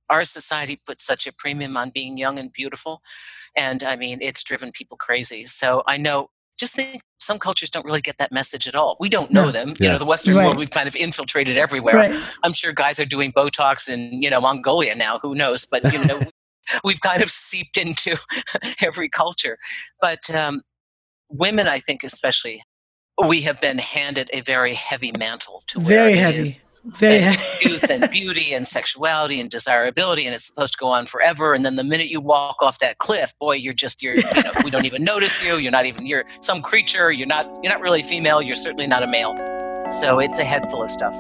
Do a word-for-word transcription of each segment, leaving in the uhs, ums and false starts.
our society puts such a premium on being young and beautiful. And I mean, it's driven people crazy. So I know, just think some cultures don't really get that message at all. We don't know No. them. Yeah. You know, the Western Right. world, we've kind of infiltrated everywhere. Right. I'm sure guys are doing Botox in, you know, Mongolia now, who knows? But, you know, we've kind of seeped into every culture. But um, women, I think especially, we have been handed a very heavy mantle to wear. Very It heavy. is Very and heavy. youth and beauty and sexuality and desirability, and it's supposed to go on forever. And then the minute you walk off that cliff, boy, you're just you're you know, we don't even notice you. You're not even you're some creature. You're not you're not really female. You're certainly not a male. So it's a head full of stuff.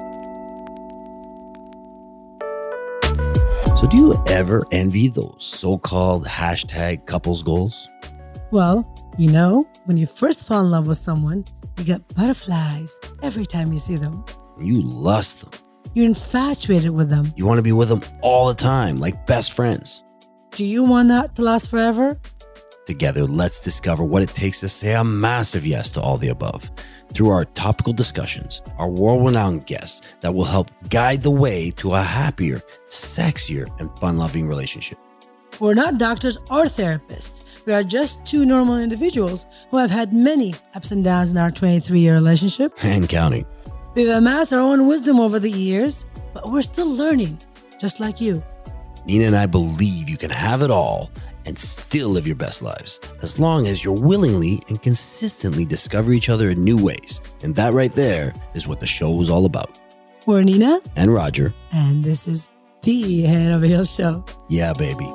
So do you ever envy those so-called hashtag couples goals? Well, you know, when you first fall in love with someone, you get butterflies every time you see them. You lust them. You're infatuated with them. You want to be with them all the time, like best friends. Do you want that to last forever? Together, let's discover what it takes to say a massive yes to all the above through our topical discussions, our world-renowned guests that will help guide the way to a happier, sexier, and fun-loving relationship. We're not doctors or therapists. We are just two normal individuals who have had many ups and downs in our twenty-three-year relationship. And counting. We've amassed our own wisdom over the years, but we're still learning, just like you. Nina and I believe you can have it all and still live your best lives, as long as you're willingly and consistently discover each other in new ways. And that right there is what the show is all about. We're Nina. And Roger. And this is the Head Over Heels Show. Yeah, baby.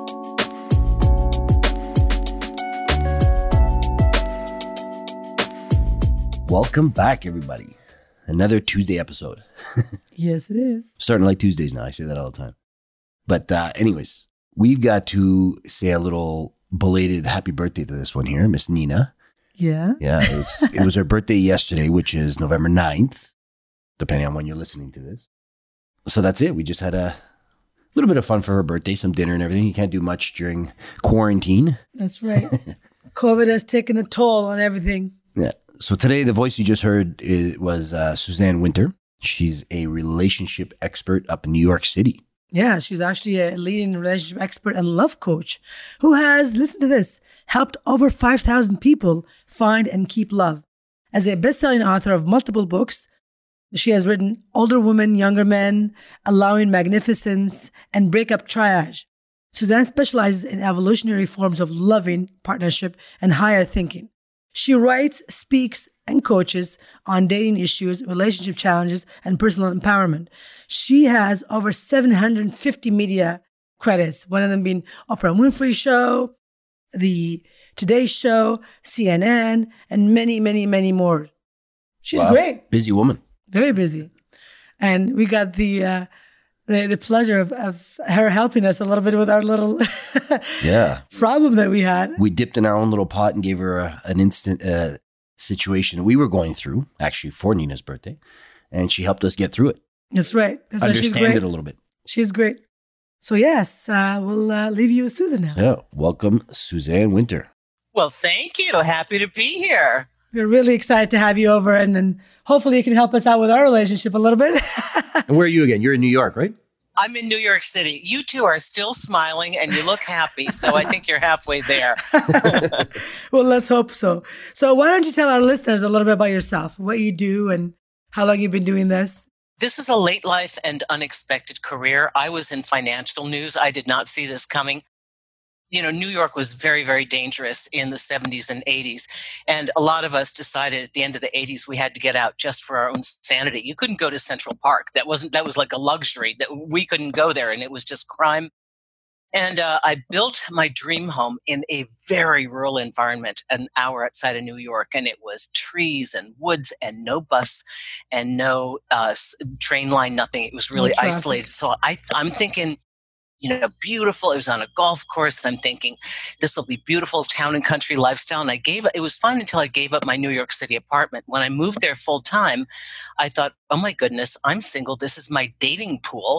Welcome back, everybody. Another Tuesday episode. Yes, it is. Starting to like Tuesdays now. I say that all the time. But uh, anyways, we've got to say a little belated happy birthday to this one here, Miss Nina. Yeah. Yeah, it was, it was her birthday yesterday, which is November ninth, depending on when you're listening to this. So that's it. We just had a little bit of fun for her birthday, some dinner and everything. You can't do much during quarantine. That's right. COVID has taken a toll on everything. Yeah. So today, the voice you just heard is, was uh, Suzanne Winter. She's a relationship expert up in New York City. Yeah, she's actually a leading relationship expert and love coach who has, listen to this, helped over five thousand people find and keep love. As a best-selling author of multiple books, she has written Older Women, Younger Men, Allowing Magnificence, and Breakup Triage. Suzanne specializes in evolutionary forms of loving, partnership, and higher thinking. She writes, speaks, and coaches on dating issues, relationship challenges, and personal empowerment. She has over seven hundred fifty media credits, one of them being Oprah Winfrey Show, The Today Show, C N N, and many, many, many more. She's Wow. great. Busy woman. Very busy. And we got the uh, the, the pleasure of, of her helping us a little bit with our little Yeah. problem that we had. We dipped in our own little pot and gave her a, an instant uh, situation we were going through, actually for Nina's birthday. And she helped us get through it. That's right. That's why she's Understand great. it a little bit. She's great. So yes, uh, we'll uh, leave you with Susan now. Yeah. Welcome, Suzanne Winter. Well, thank you. Happy to be here. We're really excited to have you over, and, and hopefully you can help us out with our relationship a little bit. And where are you again? You're in New York, right? I'm in New York City. You two are still smiling and you look happy. So I think you're halfway there. Well, let's hope so. So why don't you tell our listeners a little bit about yourself, what you do and how long you've been doing this? This is a late life and unexpected career. I was in financial news. I did not see this coming. You know, New York was very, very dangerous in the seventies and eighties. And a lot of us decided at the end of the eighties, we had to get out just for our own sanity. You couldn't go to Central Park. That wasn't, that was like a luxury that we couldn't go there. And it was just crime. And uh, I built my dream home in a very rural environment, an hour outside of New York. And it was trees and woods and no bus and no uh, train line, nothing. It was really No traffic. isolated. So I, I'm thinking, you know, beautiful. It was on a golf course. I'm thinking this will be beautiful town and country lifestyle. And I gave it was fun until I gave up my New York City apartment. When I moved there full time, I thought, oh my goodness, I'm single. This is my dating pool.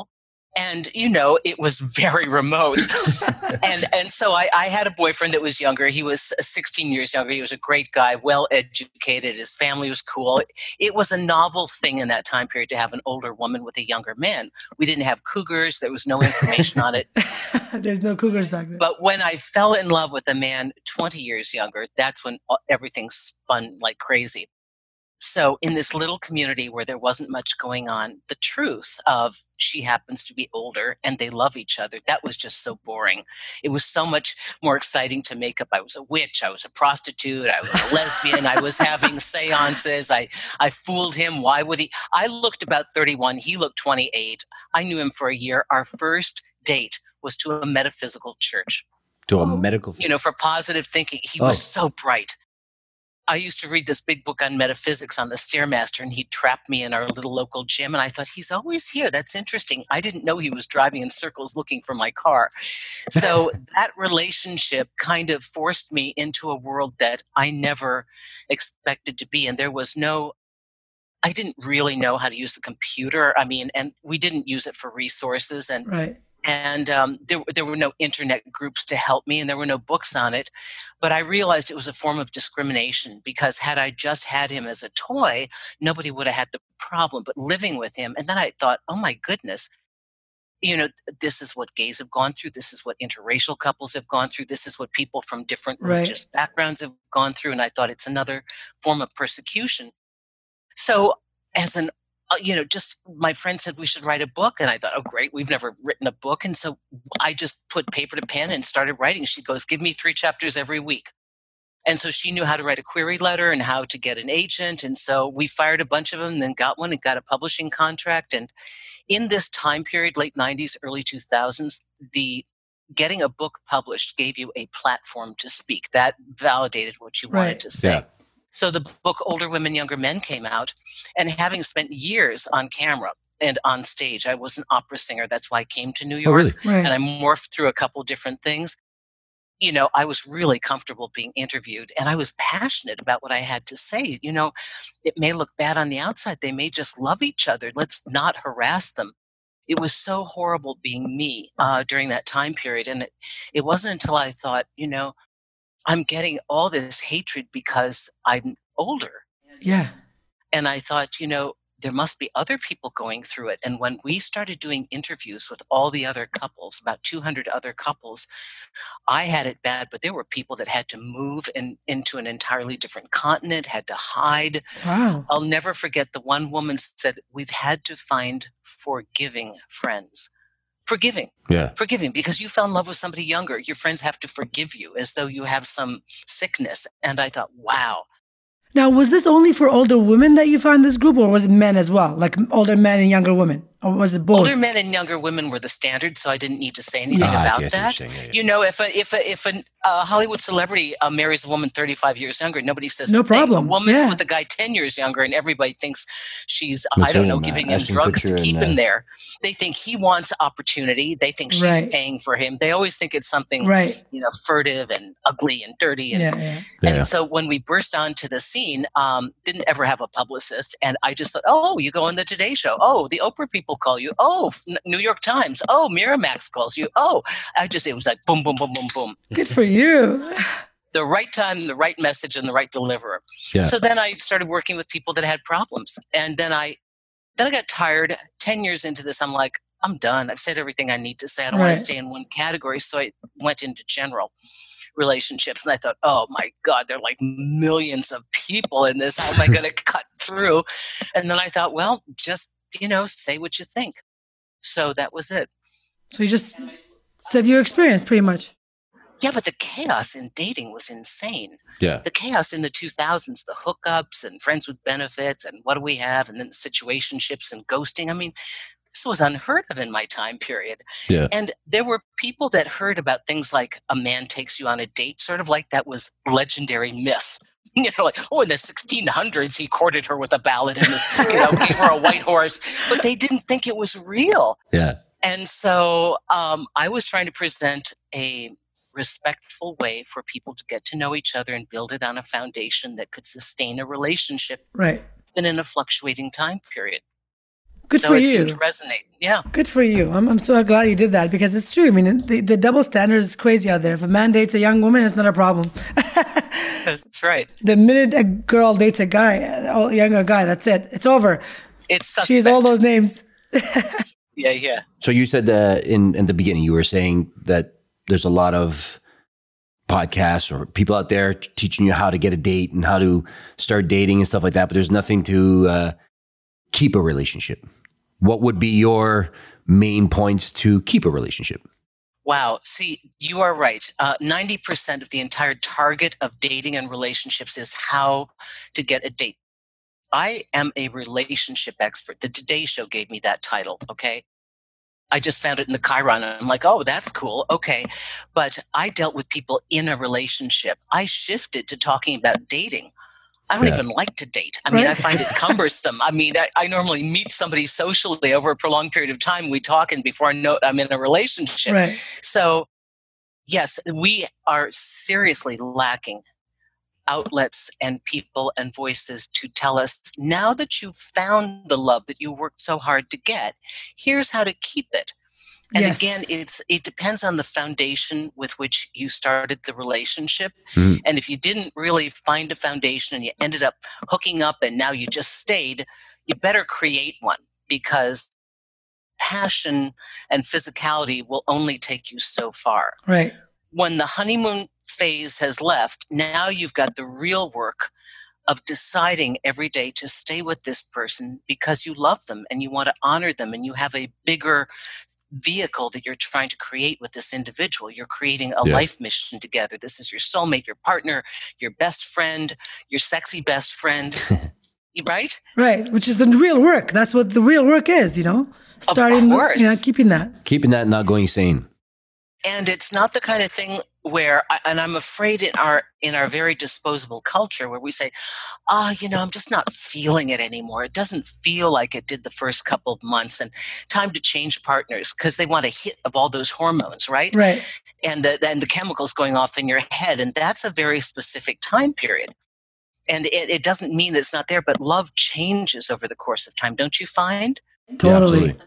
And, you know, it was very remote. and and so I, I had a boyfriend that was younger. He was sixteen years younger. He was a great guy, well-educated. His family was cool. It was a novel thing in that time period to have an older woman with a younger man. We didn't have cougars. There was no information on it. There's no cougars back then. But when I fell in love with a man twenty years younger, that's when everything spun like crazy. So in this little community where there wasn't much going on, the truth of she happens to be older and they love each other, that was just so boring. It was so much more exciting to make up. I was a witch. I was a prostitute. I was a lesbian. I was having seances. I, I fooled him. Why would he? I looked about thirty-one. He looked twenty-eight. I knew him for a year. Our first date was to a metaphysical church. To a medical... You know, for positive thinking. He Oh. was so bright. I used to read this big book on metaphysics on the Stairmaster, and he trapped me in our little local gym. And I thought, he's always here. That's interesting. I didn't know he was driving in circles looking for my car. So that relationship kind of forced me into a world that I never expected to be. And there was no, I didn't really know how to use the computer. I mean, and we didn't use it for resources. And Right. And um, there, there were no internet groups to help me, and there were no books on it. But I realized it was a form of discrimination, because had I just had him as a toy, nobody would have had the problem. But living with him, and then I thought, oh my goodness, you know, this is what gays have gone through. This is what interracial couples have gone through. This is what people from different Right. religious backgrounds have gone through. And I thought it's another form of persecution. So as an Uh, you know, just my friend said we should write a book. And I thought, oh, great, we've never written a book. And so I just put paper to pen and started writing. She goes, give me three chapters every week. And so she knew how to write a query letter and how to get an agent. And so we fired a bunch of them, and then got one and got a publishing contract. And in this time period, late nineties, early two thousands, the getting a book published gave you a platform to speak. That validated what you wanted Right. to say. Yeah. So the book Older Women, Younger Men came out, and having spent years on camera and on stage, I was an opera singer. That's why I came to New Oh, York. really? Right. And I morphed through a couple different things. You know, I was really comfortable being interviewed, and I was passionate about what I had to say. You know, it may look bad on the outside. They may just love each other. Let's not harass them. It was so horrible being me uh, during that time period. And it, it wasn't until I thought, you know, I'm getting all this hatred because I'm older. Yeah. And I thought, you know, there must be other people going through it. And when we started doing interviews with all the other couples, about two hundred other couples, I had it bad, but there were people that had to move in, into an entirely different continent, had to hide. Wow. I'll never forget the one woman said, we've had to find forgiving friends. Forgiving. Yeah. Forgiving, because you fell in love with somebody younger. Your friends have to forgive you as though you have some sickness. And I thought, wow. Now, was this only for older women that you found this group, or was it men as well? Like older men and younger women? Or was it both? Older men and younger women were the standard, so I didn't need to say anything Ah, I about see, I see what that. you're saying. Yeah, yeah. You know, if a if a if a uh, Hollywood celebrity uh, marries a woman thirty-five years younger, nobody says No a thing. problem. A woman Yeah. with a guy ten years younger, and everybody thinks she's What's I don't her know name, giving uh, him Ashton drugs to Kutcher keep and, him uh, there. They think he wants opportunity. They think she's Right. paying for him. They always think it's something Right. you know furtive and ugly and dirty. And Yeah, yeah. And Yeah. so when we burst onto the scene, um, didn't ever have a publicist. And I just thought, oh, you go on the Today Show. Oh, the Oprah people call you. Oh, N- New York Times. Oh, Miramax calls you. Oh, I just, it was like boom, boom, boom, boom, boom. Good for you. The right time, the right message, and the right deliverer. Yeah. So then I started working with people that had problems. And then I, then I got tired. ten years into this, I'm like, I'm done. I've said everything I need to say. I don't want Right. to stay in one category. So I went into general relationships, and I thought, oh my God, there are like millions of people in this. How am I going to cut through? And then I thought, well, just, you know, say what you think. So that was it. So you just said your experience pretty much. Yeah, but the chaos in dating was insane. Yeah. The chaos in the two thousands, the hookups and friends with benefits and what do we have, and then situationships and ghosting. I mean, this was unheard of in my time period. Yeah. And there were people that heard about things like a man takes you on a date, sort of like that was legendary myth. You know, like, oh, in the sixteen hundreds, he courted her with a ballad and was, you know, gave her a white horse. But they didn't think it was real. Yeah. And so um, I was trying to present a respectful way for people to get to know each other and build it on a foundation that could sustain a relationship Right. even in a fluctuating time period. Good so for it you. seemed to resonate. Yeah. Good for you. I'm, I'm so glad you did that because it's true. I mean, the, the double standard is crazy out there. If a man dates a young woman, it's not a problem. That's right. The minute a girl dates a guy, a younger guy, that's it. It's over. It's suspect. She's all those names. Yeah, yeah. So you said uh, in in the beginning, you were saying that there's a lot of podcasts or people out there teaching you how to get a date and how to start dating and stuff like that, but there's nothing to uh, keep a relationship. What would be your main points to keep a relationship? Wow. See, you are right. Uh, ninety percent of the entire target of dating and relationships is how to get a date. I am a relationship expert. The Today Show gave me that title, okay? I just found it in the Chiron and I'm like, oh, that's cool. Okay. But I dealt with people in a relationship. I shifted to talking about dating. I don't yeah. even like to date. I mean, right? I find it cumbersome. I mean, I, I normally meet somebody socially over a prolonged period of time. We talk and before I know it, I'm in a relationship. Right. So yes, we are seriously lacking outlets and people and voices to tell us, now that you've found the love that you worked so hard to get, here's how to keep it. And yes. again, it's it depends on the foundation with which you started the relationship. Mm. And if you didn't really find a foundation and you ended up hooking up and now you just stayed, you better create one, because passion and physicality will only take you so far. Right. When the honeymoon phase has left, now you've got the real work of deciding every day to stay with this person because you love them and you want to honor them, and you have a bigger vehicle that you're trying to create with this individual. You're creating a yeah. life mission together. This is your soulmate, your partner, your best friend, your sexy best friend. Right? Right, which is the real work. That's what the real work is, you know? Starting, of course. You know, keeping that. Keeping that, not going insane. And it's not the kind of thing where, and I'm afraid in our in our very disposable culture where we say, ah, oh, you know, I'm just not feeling it anymore. It doesn't feel like it did the first couple of months, and time to change partners, because they want a hit of all those hormones, right? Right. And the, and the chemicals going off in your head. And that's a very specific time period. And it, it doesn't mean that it's not there, but love changes over the course of time, don't you find? Totally. Yeah,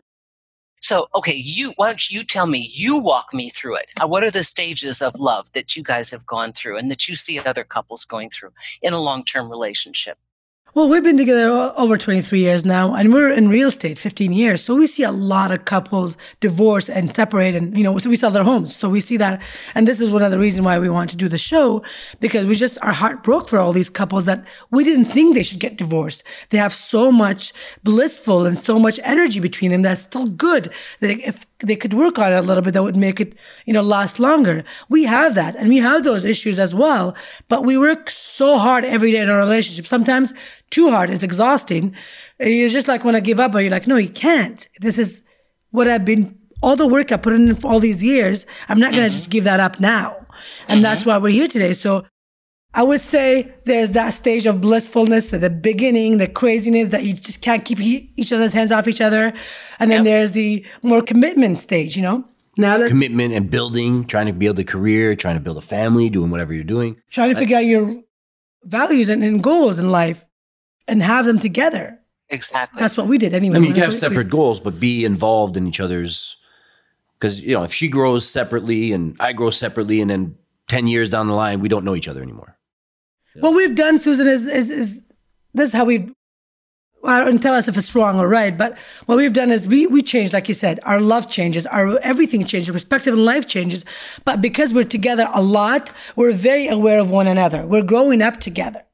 so, okay, you why don't you tell me, you walk me through it. Uh, what are the stages of love that you guys have gone through and that you see other couples going through in a long-term relationship? Well, we've been together over twenty-three years now, and we're in real estate fifteen years. So we see a lot of couples divorce and separate, and, you know, so we sell their homes. So we see that. And this is one of the reasons why we want to do the show, because we just, our heart broke for all these couples that we didn't think they should get divorced. They have so much blissful and so much energy between them that's still good, that if they could work on it a little bit, that would make it, you know, last longer. We have that, and we have those issues as well. But we work so hard every day in our relationship. Sometimes too hard. It's exhausting. It's just like when I give up, but you're like, no, you can't. This is what I've been, all the work I put in for all these years. I'm not going to mm-hmm. just give that up now. And mm-hmm. that's why we're here today. So I would say there's that stage of blissfulness at the beginning, the craziness that you just can't keep he- each other's hands off each other. And then yep. there's the more commitment stage, you know? Now let's, commitment and building, trying to build a career, trying to build a family, doing whatever you're doing. Trying to figure I, out your values and, and goals in life. And have them together. Exactly. That's what we did anyway. I mean, you can have we, separate we, goals, but be involved in each other's. Because, you know, if she grows separately and I grow separately, and then ten years down the line, we don't know each other anymore. What we've done, Susan, is, is, is this is how we've, well, and tell us if it's wrong or right, but what we've done is we we changed, like you said, our love changes, our everything changes, our perspective in life changes. But because we're together a lot, we're very aware of one another. We're growing up together.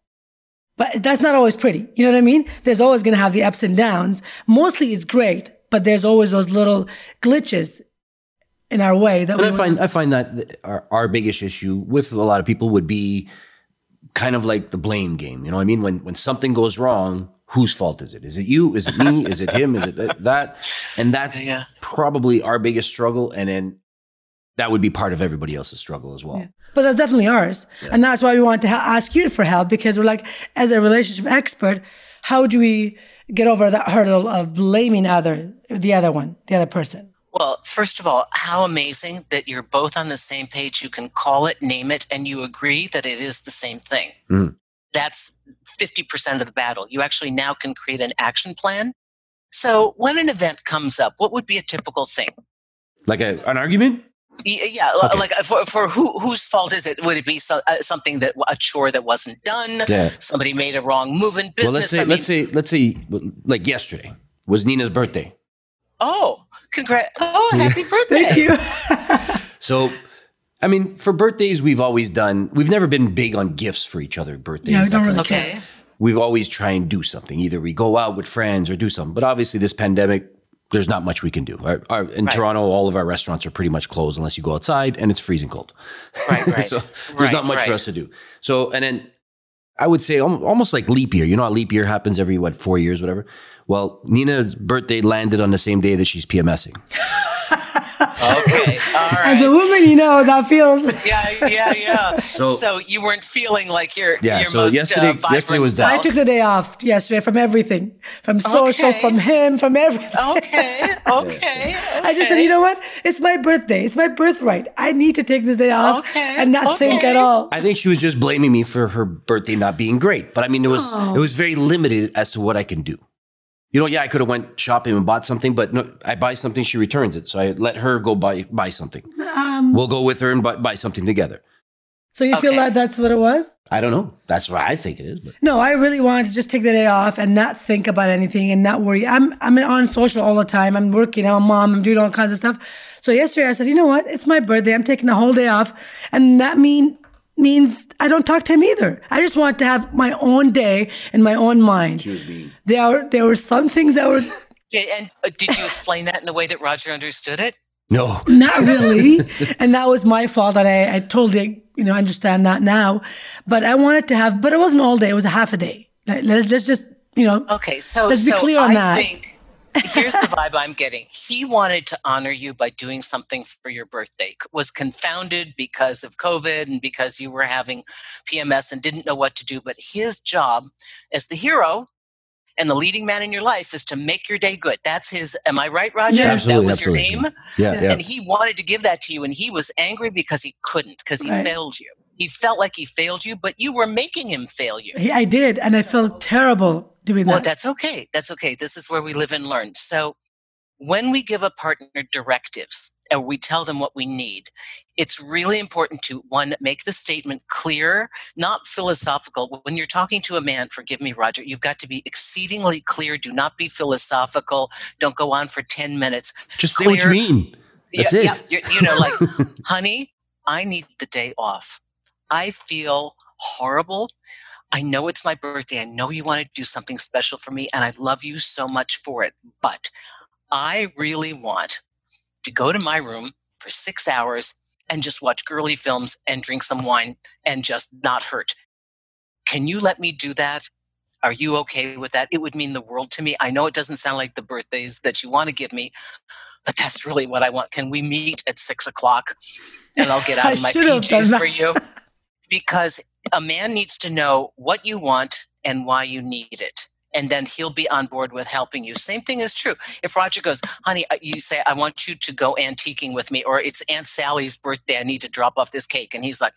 But that's not always pretty. You know what I mean? There's always going to have the ups and downs. Mostly it's great, but there's always those little glitches in our way. That and we I find I find that our, our biggest issue with a lot of people would be kind of like the blame game. You know what I mean? When when something goes wrong, whose fault is it? Is it you? Is it me? Is it him? Is it that? And that's yeah. probably our biggest struggle. And then that would be part of everybody else's struggle as well. Yeah. But that's definitely ours. Yeah. And that's why we want to ha- ask you for help, because we're like, as a relationship expert, how do we get over that hurdle of blaming other, the other one, the other person? Well, first of all, how amazing that you're both on the same page. You can call it, name it, and you agree that it is the same thing. Mm. That's fifty percent of the battle. You actually now can create an action plan So when an event comes up, what would be a typical thing? Like a, an argument? Yeah, okay. Like for, for who, whose fault is it? Would it be so, uh, something that a chore that wasn't done? Yeah. Somebody made a wrong move in business. Well, let's say, I mean, let's say, let's say, like yesterday was Nina's birthday. Oh, congrats! Oh, happy birthday! Thank you. So, I mean, for birthdays, we've always done. We've never been big on gifts for each other. Birthdays. Yeah, we don't really okay. care. We've always try and do something. Either we go out with friends or do something. But obviously, this pandemic, there's not much we can do. Our, our, in right. Toronto, all of our restaurants are pretty much closed unless you go outside, and it's freezing cold. Right, right. So there's right, not much right. for us to do. So, and then I would say almost like leap year. You know how leap year happens every, what, four years, whatever? Well, Nina's birthday landed on the same day that she's PMSing. Okay, all right. As a woman, you know how that feels. Yeah, yeah, yeah. So, so you weren't feeling like your yeah, your so most yesterday- uh, vibrant yesterday was that. I self. took the day off yesterday from everything, from social, Okay. from him, from everything. Okay, okay. I just said, okay. you know what? It's my birthday. It's my birthright. I need to take this day off Okay, and not think okay. at all. I think she was just blaming me for her birthday not being great. But I mean, it was Oh. it was very limited as to what I can do. You know, yeah, I could have went shopping and bought something, but no, I buy something, she returns it. So I let her go buy buy something. Um, We'll go with her and buy, buy something together. so you feel Okay. like that's what it was? I don't know. That's what I think it is. But No, I really wanted to just take the day off and not think about anything and not worry. I'm I'm on social all the time. I'm working. I'm a mom. I'm doing all kinds of stuff. So yesterday I said, you know what? It's my birthday. I'm taking the whole day off, and that mean means I don't talk to him either. I just want to have my own day in my own mind. she was being. There are there were some things that were Yeah, and uh, did you explain that in the way that Roger understood it? No. not really, and that was my fault. That I I totally you know understand that now, but I wanted to have. But it wasn't all day. It was a half a day. Like, let's let's just you know. Okay, so Let's be so clear on I that. think here's the vibe I'm getting. He wanted to honor you by doing something for your birthday. Was confounded because of COVID and because you were having P M S and didn't know what to do. But his job as the hero and the leading man in your life is to make your day good. That's his. Am I right, Roger? Yeah. Absolutely, that was absolutely. your aim. Yeah, yeah. And he wanted to give that to you, and he was angry because he couldn't, because he Right. failed you. He felt like he failed you, but you were making him fail you. He, I did, and I felt terrible doing Well, that. that's okay. That's okay. This is where we live and learn. So when we give a partner directives or we tell them what we need, it's really important to, one, make the statement clear, not philosophical. When you're talking to a man, forgive me, Roger, you've got to be exceedingly clear. Do not be philosophical. Don't go on for ten minutes. Just say what you Clear. mean. That's yeah, it. Yeah, you, you know, like, honey, I need the day off. I feel horrible. I know it's my birthday. I know you want to do something special for me, and I love you so much for it. But I really want to go to my room for six hours and just watch girly films and drink some wine and just not hurt. Can you let me do that? Are you okay with that? It would mean the world to me. I know it doesn't sound like the birthdays that you want to give me, but that's really what I want. Can we meet at six o'clock and I'll get out I of my should have P done Js that. for you? Because a man needs to know what you want and why you need it. And then he'll be on board with helping you. Same thing is true. If Roger goes, honey, you say, I want you to go antiquing with me, or it's Aunt Sally's birthday, I need to drop off this cake. And he's like,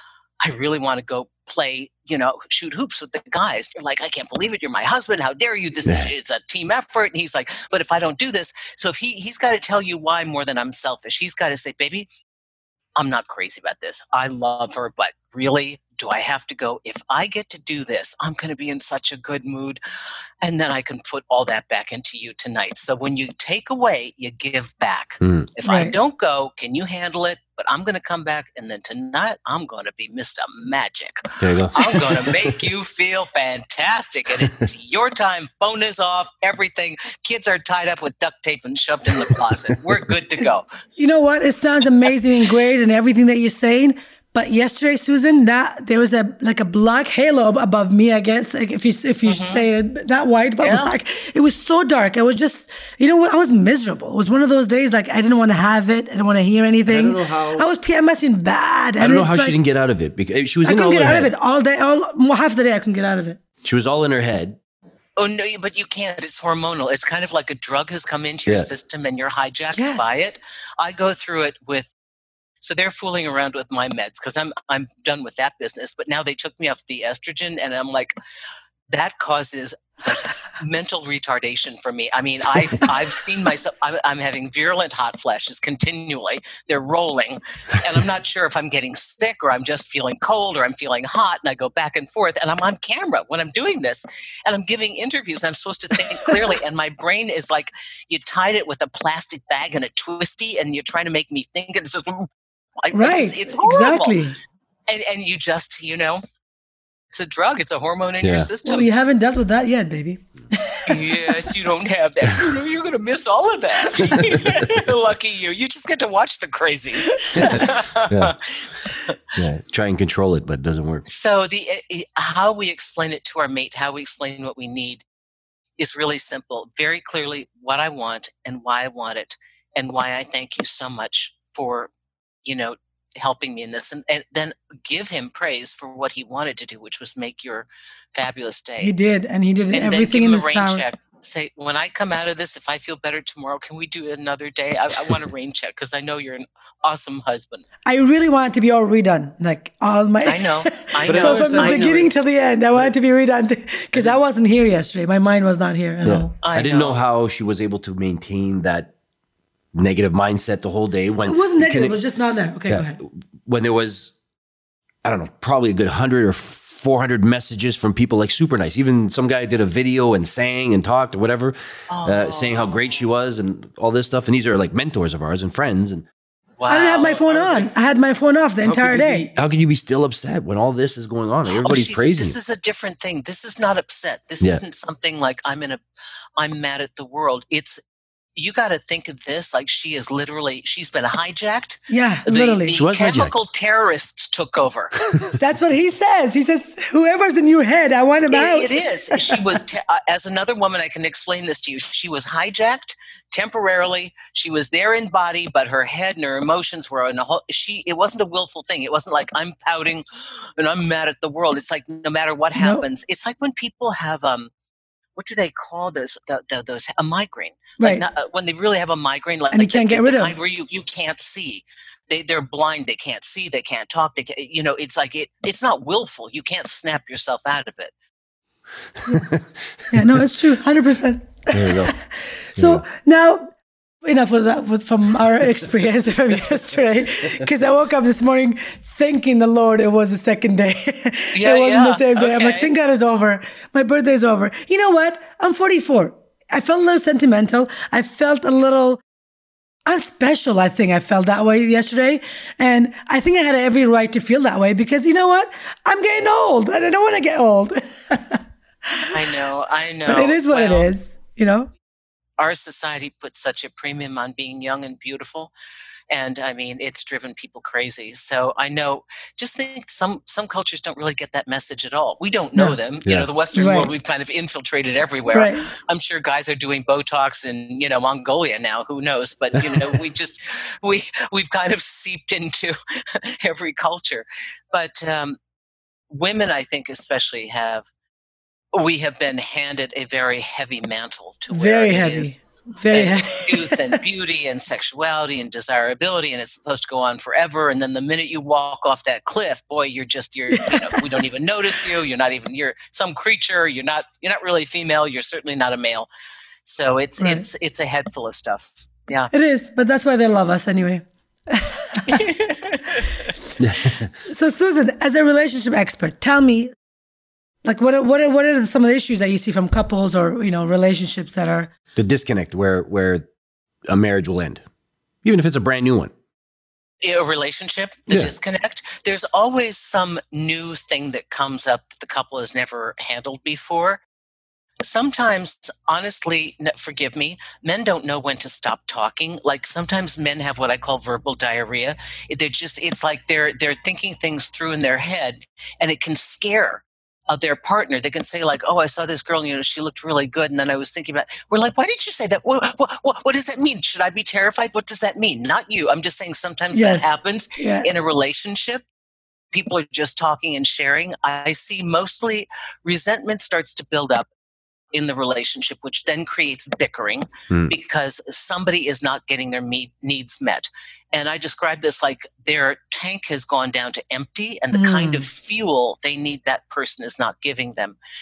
I really want to go play, you know, shoot hoops with the guys. You're like, I can't believe it. You're my husband. How dare you? This Yeah. is it's a team effort. And he's like, but if I don't do this, so if he he's got to tell you why more than I'm selfish. He's got to say, baby, I'm not crazy about this. I love her, but really, do I have to go? If I get to do this, I'm going to be in such a good mood. And then I can put all that back into you tonight. So when you take away, you give back. Mm. If I Right. don't go, can you handle it? But I'm going to come back. And then tonight, I'm going to be Mister Magic. There you go. I'm going to make you feel fantastic. And it's your time. Phone is off. Everything. Kids are tied up with duct tape and shoved in the closet. We're good to go. You know what? It sounds amazing and great and everything that you're saying. But yesterday, Susan, that there was a like a black halo ab- above me. I guess like if you if you say it, not white but Yeah. black, it was so dark. I was just, you know what? I was miserable. It was one of those days like I didn't want to have it. I didn't want to hear anything. know how- I was PMSing bad. I and don't know it's how like, she didn't get out of it because she was I in all couldn't get her out of head. it all day. All well, half the day, I couldn't get out of it. She was all in her head. Oh, no, you- but you can't. It's hormonal. It's kind of like a drug has come into your Yeah. system and you're hijacked Yes. by it. I go through it with, so they're fooling around with my meds because I'm I'm done with that business. But now they took me off the estrogen and I'm like, that causes like mental retardation for me. I mean, I, I've seen myself, I'm, I'm having virulent hot flashes continually. They're rolling. And I'm not sure if I'm getting sick or I'm just feeling cold or I'm feeling hot. And I go back and forth. And I'm on camera when I'm doing this. And I'm giving interviews. I'm supposed to think clearly. And my brain is like, you tied it with a plastic bag and a twisty, and you're trying to make me think. And it's just, I, Right. I just, it's horrible. Exactly. And, and you just, you know, it's a drug. It's a hormone in Yeah. your system. Well, you haven't dealt with that yet, baby. Yes, you don't have that. You know, you're going to miss all of that. Lucky you. You just get to watch the crazies. Yeah. Yeah. Try and control it, but it doesn't work. So the uh, how we explain it to our mate, how we explain what we need, is really simple. Very clearly what I want and why I want it, and why I thank you so much for, you know, helping me in this, and, and then give him praise for what he wanted to do, which was make your fabulous day. He did, and he did and everything then in give him his a rain power. check. Say, when I come out of this, if I feel better tomorrow, can we do it another day? I, I want a rain check because I know you're an awesome husband. I really want it to be all redone, like all my. I know, I But know. From the I know. beginning till the end, I want it to be redone because I wasn't here yesterday. My mind was not here at Yeah. all. I, I didn't know. know. how she was able to maintain that negative mindset the whole day when It wasn't negative. can It was just not there. Okay, yeah, go ahead. when there was, I don't know, probably a good hundred or four hundred messages from people like super nice. Even some guy did a video and sang and talked or whatever, uh, saying how great she was and all this stuff. And these are like mentors of ours and friends. And Wow. I didn't have my phone I was on. like, I had my phone off the how entire could you day. be- how can you be still upset when all this is going on? Everybody's oh, she's- praising This you. is a different thing. This is not upset. This Yeah. isn't something like I'm in a, I'm mad at the world. It's, you got to think of this like she is literally, she's been hijacked. Yeah, The, literally. the She was hijacked. chemical terrorists took over. That's what he says. He says, whoever's in your head, I want him out. It, it is. She was, te- uh, as another woman, I can explain this to you. She was hijacked temporarily. She was there in body, but her head and her emotions were in a whole, she, it wasn't a willful thing. It wasn't like I'm pouting and I'm mad at the world. It's like, no matter what No. happens, it's like when people have, um, what do they call those, the, the, those, a migraine. Like Right. not, uh, when they really have a migraine, like, And you like the- can't get the rid of. kind where you, you can't see. They, they're blind. They can't see. They can't talk. They can't, you know, it's like, it, it's not willful. You can't snap yourself out of it. Yeah, no, it's true. one hundred percent. There you go. So now, enough of that with- from our experience from yesterday, because I woke up this morning thanking the Lord it was the second day. Yeah, it wasn't yeah. the same day. I'm like, Okay. thank God it's over. My birthday's over. You know what? I'm forty-four. I felt a little sentimental. I felt a little unspecial. I think I felt that way yesterday. And I think I had every right to feel that way because you know what? I'm getting old and I don't want to get old. I know, I know. But it is what Well, it is, you know? Our society puts such a premium on being young and beautiful. And I mean, it's driven people crazy. So I know, just think some, some cultures don't really get that message at all. We don't know No. them. You Yeah. know, the Western Right. world, we've kind of infiltrated everywhere. Right. I'm sure guys are doing Botox in, you know, Mongolia now, who knows? But, you know, we just, we, we've kind of seeped into every culture. But um, women, I think especially have, we have been handed a very heavy mantle to wear. Very It heavy. is Very and heavy. youth and beauty and sexuality and desirability, and it's supposed to go on forever. And then the minute you walk off that cliff, boy, you're just you're you know, we don't even notice you. You're not even you're some creature. You're not you're not really female. You're certainly not a male. So it's Right. it's it's a head full of stuff. Yeah. It is, but that's why they love us anyway. So, Susan, as a relationship expert, tell me, like, what are, what are, what are some of the issues that you see from couples or you know relationships that are The disconnect where where a marriage will end, even if it's a brand new one. A relationship, the Yeah. disconnect, there's always some new thing that comes up that the couple has never handled before. Sometimes, honestly, n- forgive me, men don't know when to stop talking. Like sometimes men have what I call verbal diarrhea. It- They're just, it's like they're they're thinking things through in their head, and it can scare uh, their partner. They can say like, "Oh, I saw this girl, you know, she looked really good," and then I was thinking about. We're like, "Why did you say that? What what what, what does that mean? Should I be terrified? What does that mean?" Not you. I'm just saying sometimes Yes. that happens yeah in a relationship. People are just talking and sharing. I see mostly resentment starts to build up in the relationship, which then creates bickering Hmm. because somebody is not getting their me- needs met. And I describe this like their tank has gone down to empty, and the kind Hmm. of fuel they need, that person is not giving them.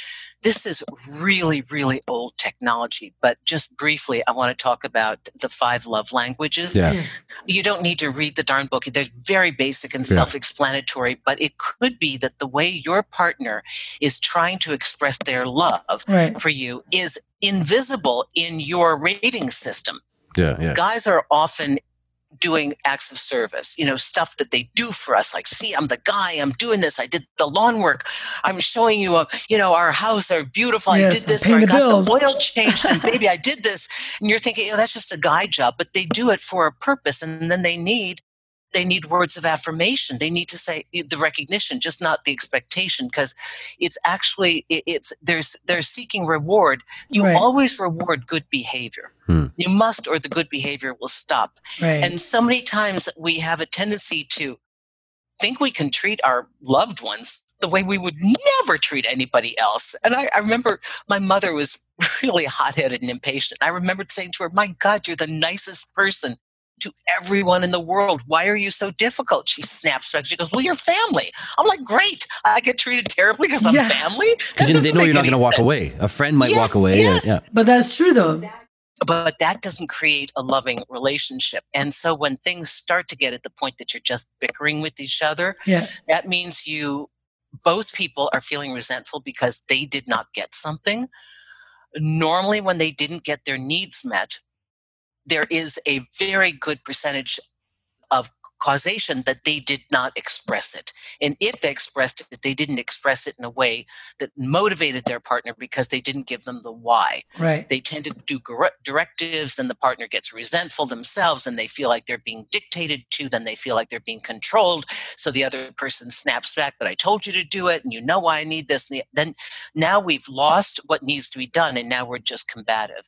this is really, really old technology. But just briefly, I want to talk about the five love languages. Yeah. You don't need to read the darn book. They're very basic and Yeah. self-explanatory, but it could be that the way your partner is trying to express their love Right. for you is invisible in your rating system. Yeah, yeah. Guys are often doing acts of service, you know, stuff that they do for us. Like, see, I'm the guy, I'm doing this. I did the lawn work. I'm showing you, a, you know, our house are beautiful. Yes, I did this, I'm or I paying the got bills. the oil changed and baby, I did this. And you're thinking, oh, that's just a guy job, but they do it for a purpose. And then they need, they need words of affirmation. They need to say the recognition, just not the expectation, because it's actually, it, it's, there's, they're seeking reward. You Right. always reward good behavior. Hmm. You must, or the good behavior will stop. Right. And so many times we have a tendency to think we can treat our loved ones the way we would never treat anybody else. And I, I remember my mother was really hot-headed and impatient. I remembered saying to her, my God, you're the nicest person to everyone in the world. Why are you so difficult? She snaps back. She goes, well, you're family. I'm like, great. I get treated terribly because I'm Yeah. family? Because That they doesn't know make you're not any going to walk sense. away. A friend might Yes, walk away. yes. Yeah. But that's true, though. But that doesn't create a loving relationship. And so when things start to get at the point that you're just bickering with each other, Yeah. that means you, both people are feeling resentful because they did not get something. Normally, when they didn't get their needs met, there is a very good percentage of causation that they did not express it. And if they expressed it, they didn't express it in a way that motivated their partner because they didn't give them the why. Right. They tend to do gr- directives, then the partner gets resentful themselves and they feel like they're being dictated to, then they feel like they're being controlled. So the other person snaps back, but I told you to do it and you know why I need this. And the, then now we've lost what needs to be done and now we're just combative.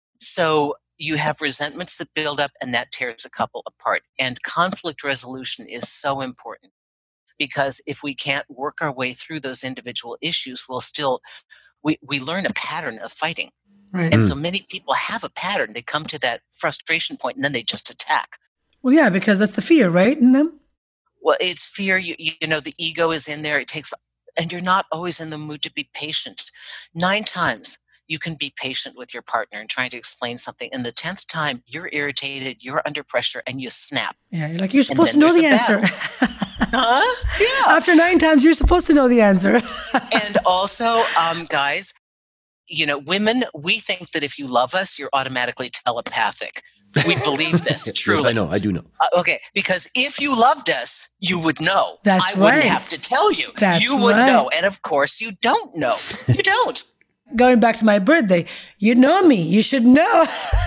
So you have resentments that build up and that tears a couple apart. And conflict resolution is so important because if we can't work our way through those individual issues, we'll still, we, we learn a pattern of fighting. Right. And so many people have a pattern. They come to that frustration point and then they just attack. Well, yeah, because that's the fear, right, in them? Well, it's fear. You, you know, the ego is in there. It takes, and you're not always in the mood to be patient. Nine times you can be patient with your partner and trying to explain something. And the tenth time you're irritated, you're under pressure, and you snap. Yeah, you're like, you're supposed to then know the there's a answer. Huh? Yeah. After nine times, you're supposed to know the answer. And also, um, guys, you know, women, we think that if you love us, you're automatically telepathic. We believe this, truly. Yes, I know. I do know. Uh, okay, because if you loved us, you would know. That's I wouldn't right. have to tell you. That's you would right. know. And of course, you don't know. You don't. Going back to my birthday, you know me. You should know.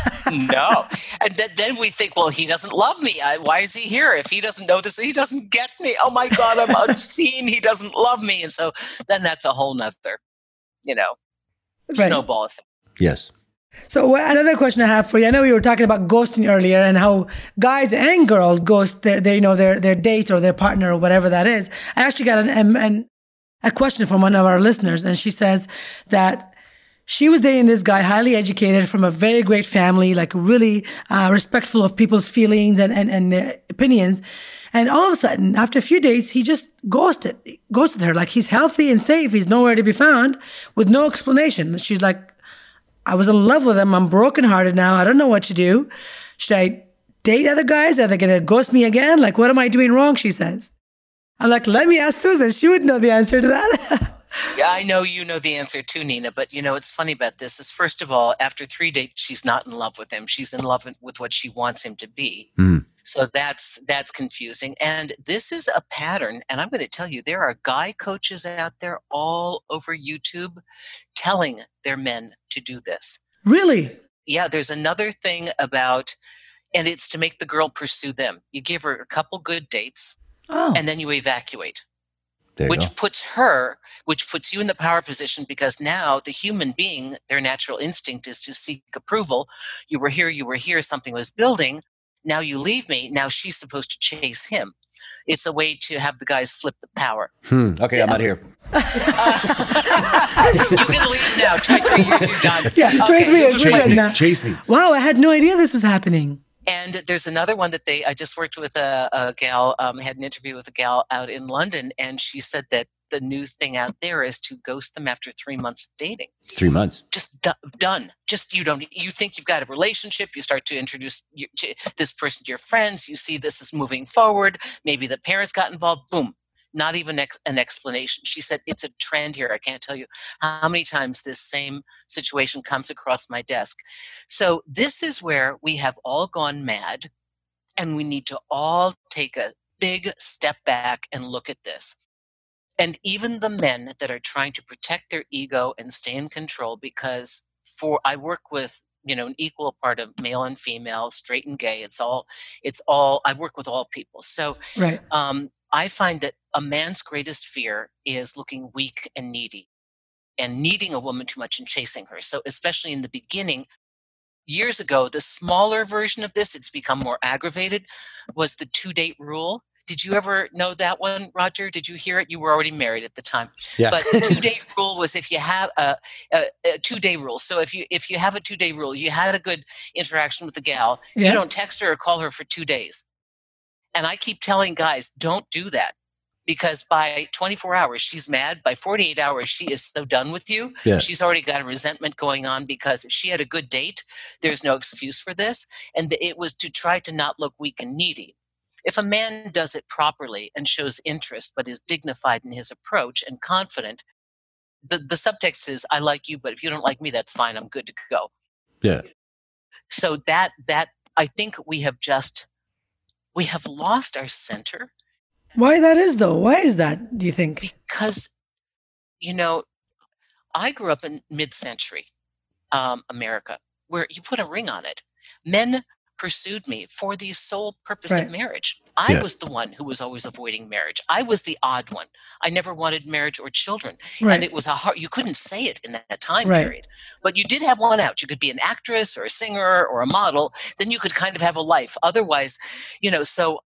No. And then, then we think, well, he doesn't love me. I, why is he here? If he doesn't know this, he doesn't get me. Oh my God, I'm unseen. He doesn't love me. And so then that's a whole nother, you know, Right. snowball effect. Yes. So wh- another question I have for you. I know we were talking about ghosting earlier and how guys and girls ghost their, their you know, their their dates or their partner or whatever that is. I actually got an, an, an a question from one of our listeners, and she says that she was dating this guy, highly educated, from a very great family, like really uh, respectful of people's feelings and, and, and their opinions. And all of a sudden, after a few dates, he just ghosted, ghosted her. Like, he's healthy and safe. He's nowhere to be found with no explanation. She's like, I was in love with him. I'm brokenhearted now. I don't know what to do. Should I date other guys? Are they going to ghost me again? Like, what am I doing wrong? She says. I'm like, let me ask Susan. She would know the answer to that. Yeah, I know you know the answer too, Nina. But, you know, it's funny about this is, first of all, after three dates, she's not in love with him. She's in love with what she wants him to be. Mm. So that's that's confusing. And this is a pattern. And I'm going to tell you, there are guy coaches out there all over YouTube telling their men to do this. Really? Yeah, there's another thing about, and it's to make the girl pursue them. You give her a couple good dates, Oh. and then you evacuate. There you Which go. puts her, which puts you in the power position, because now the human being, their natural instinct is to seek approval. You were here, you were here, something was building. Now you leave me. Now she's supposed to chase him. It's a way to have the guys flip the power. Hmm. Okay, I'm out of here. You can leave now. Try three years, you're done. Yeah, three Okay, years, you we're can Chase good me. now. Chase me. Wow, I had no idea this was happening. And there's another one that they, I just worked with a, a gal, um, had an interview with a gal out in London, and she said that the new thing out there is to ghost them after three months of dating. Three months. Just d- done. Just you don't. You think you've got a relationship. You start to introduce you, to this person to your friends. You see this is moving forward. Maybe the parents got involved. Boom. Not even ex- an explanation. She said, it's a trend here. I can't tell you how many times this same situation comes across my desk. So this is where we have all gone mad, and we need to all take a big step back and look at this. And even the men that are trying to protect their ego and stay in control, because for I work with, you know, an equal part of male and female, straight and gay. It's all, it's all, I work with all people. So Right. um, I find that a man's greatest fear is looking weak and needy and needing a woman too much and chasing her. So especially in the beginning, years ago, the smaller version of this, it's become more aggravated, was the two-date rule. Did you ever know that one, Roger? Did you hear it? You were already married at the time. Yeah. But the two-day rule was if you have a, a, a two-day rule. So if you if you have a two-day rule, you had a good interaction with the gal, Yeah. you don't text her or call her for two days. And I keep telling guys, don't do that. Because by twenty-four hours, she's mad. By forty-eight hours, she is so done with you. Yeah. She's already got a resentment going on because if she had a good date, there's no excuse for this. And it was to try to not look weak and needy. If a man does it properly and shows interest, but is dignified in his approach and confident, the, the subtext is, I like you, but if you don't like me, that's fine. I'm good to go. Yeah. So that, that I think we have just, we have lost our center. Why that is though? Why is that, do you think? Because, you know, I grew up in mid-century um, America, where you put a ring on it. Men pursued me for the sole purpose Right. of marriage. I Yeah. was the one who was always avoiding marriage. I was the odd one. I never wanted marriage or children. Right. And it was a hard, you couldn't say it in that time Right. period. But you did have one out. You could be an actress or a singer or a model. Then you could kind of have a life. Otherwise, you know, so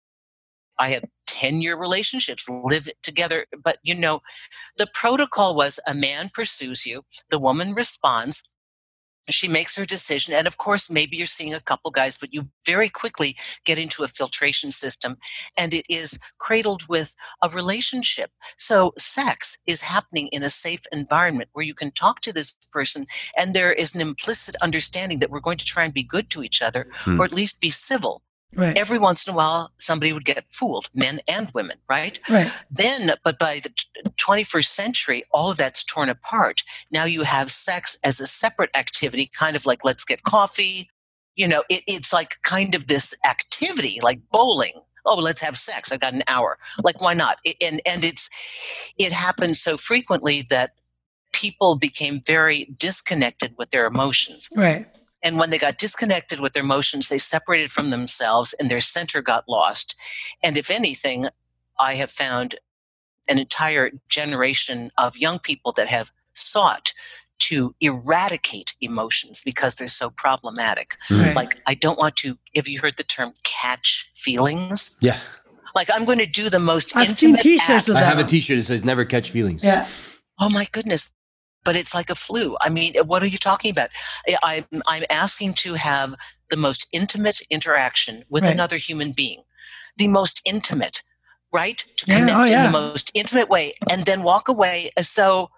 I had ten-year relationships, live together. But, you know, the protocol was a man pursues you, the woman responds, she makes her decision. And of course, maybe you're seeing a couple guys, but you very quickly get into a filtration system, and it is cradled with a relationship. So sex is happening in a safe environment where you can talk to this person, and there is an implicit understanding that we're going to try and be good to each other, Hmm. or at least be civil. Right. Every once in a while, somebody would get fooled, men and women, right? Right. Then, but by the twenty-first century, all of that's torn apart. Now you have sex as a separate activity, kind of like let's get coffee. You know, it, it's like kind of this activity, like bowling. Oh, let's have sex. I've got an hour. Like, why not? It, and and it's it happens so frequently that people became very disconnected with their emotions. Right. And when they got disconnected with their emotions, they separated from themselves and their center got lost. And if anything, I have found an entire generation of young people that have sought to eradicate emotions because they're so problematic. Mm. Right. Like, I don't want to, have you heard the term catch feelings? Yeah. Like, I'm going to do the most I've seen intimate t-shirts act. with I that. have a on. t-shirt that says never catch feelings. Yeah. Oh my goodness. But it's like a flu. I mean, what are you talking about? I- I'm, I'm asking to have the most intimate interaction with Right. another human being. The most intimate, right? To Yeah, connect oh, in yeah. the most intimate way and then walk away as though,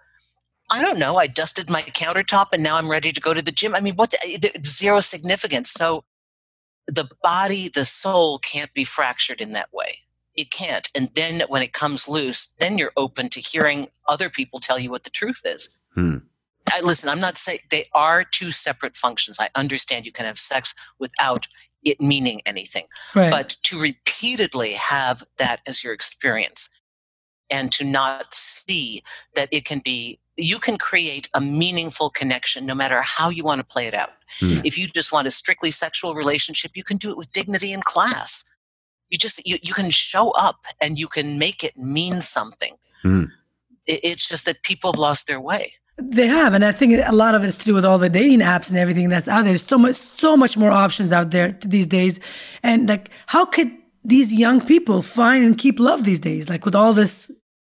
I don't know, I dusted my countertop and now I'm ready to go to the gym. I mean, what? The, zero significance. So the body, the soul can't be fractured in that way. It can't. And then when it comes loose, then you're open to hearing other people tell you what the truth is. Hmm. I, listen, I'm not saying they are two separate functions. I understand you can have sex without it meaning anything. Right. But to repeatedly have that as your experience and to not see that it can be, you can create a meaningful connection no matter how you want to play it out. Hmm. If you just want a strictly sexual relationship, you can do it with dignity and class. You just, you, you can show up and you can make it mean something. Hmm. It, it's just that people have lost their way. They have, and I think a lot of it is to do with all the dating apps and everything that's out there. There's so much, so much more options out there these days, and like, how could these young people find and keep love these days? Like with all this,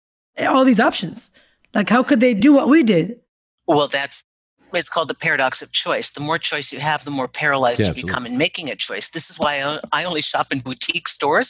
all these options, like how could they do what we did? Well, that's, it's called the paradox of choice. The more choice you have, the more paralyzed Yeah, you absolutely. become in making a choice. This is why I, I only shop in boutique stores.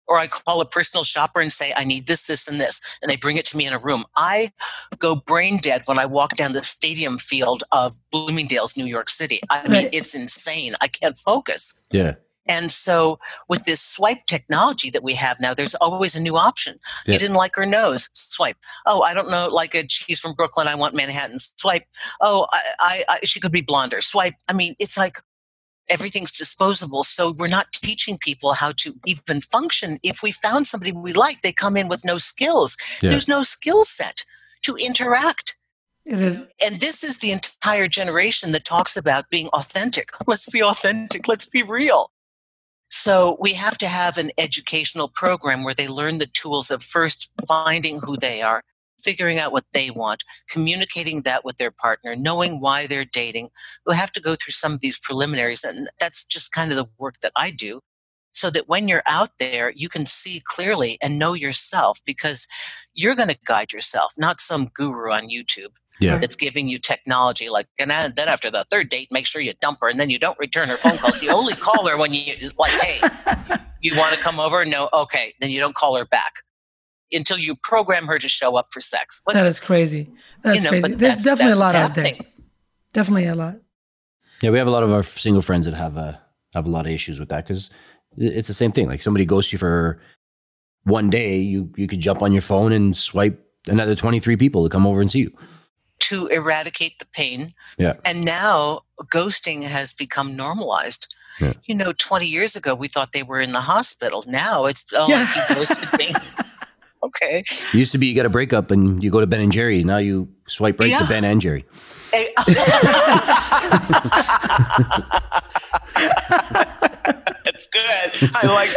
Or I call a personal shopper and say, I need this, this, and this. And they bring it to me in a room. I go brain dead when I walk down the stadium field of Bloomingdale's, New York City. I mean, Right. it's insane. I can't focus. Yeah. And so with this swipe technology that we have now, there's always a new option. Yeah. You didn't like her nose, swipe. Oh, I don't know, like a, she's from Brooklyn, I want Manhattan, swipe. Oh, I, I, I, she could be blonder, swipe. I mean, it's like everything's disposable. So we're not teaching people how to even function. If we found somebody we like, they come in with no skills. Yeah. There's no skill set to interact. It is. And this is the entire generation that talks about being authentic. Let's be authentic. Let's be real. So we have to have an educational program where they learn the tools of first finding who they are, figuring out what they want, communicating that with their partner, knowing why they're dating. We'll have to go through some of these preliminaries. And that's just kind of the work that I do, so that when you're out there, you can see clearly and know yourself, because you're going to guide yourself, not some guru on YouTube. Yeah. That's giving you technology like, and then after the third date, make sure you dump her and then you don't return her phone calls. You only call her when you, like, hey, you want to come over? No. Okay. Then you don't call her back until you program her to show up for sex. What, That is crazy. That's you know, crazy. but There's that's- definitely that's a lot what's out there. happening. Definitely a lot. Yeah, we have a lot of our single friends that have uh, have a lot of issues with that, because it's the same thing. Like, somebody ghosts you for one day, you you could jump on your phone and swipe another twenty-three people to come over and see you. To eradicate the pain. Yeah. And now ghosting has become normalized. Yeah. You know, twenty years ago, we thought they were in the hospital. Now it's, oh, Yeah. he ghosted me. Okay. It used to be you get a breakup and you go to Ben and Jerry. Now you swipe right Yeah. to Ben and Jerry. Hey- That's good. I like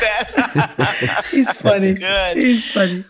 that. He's funny. good. He's funny.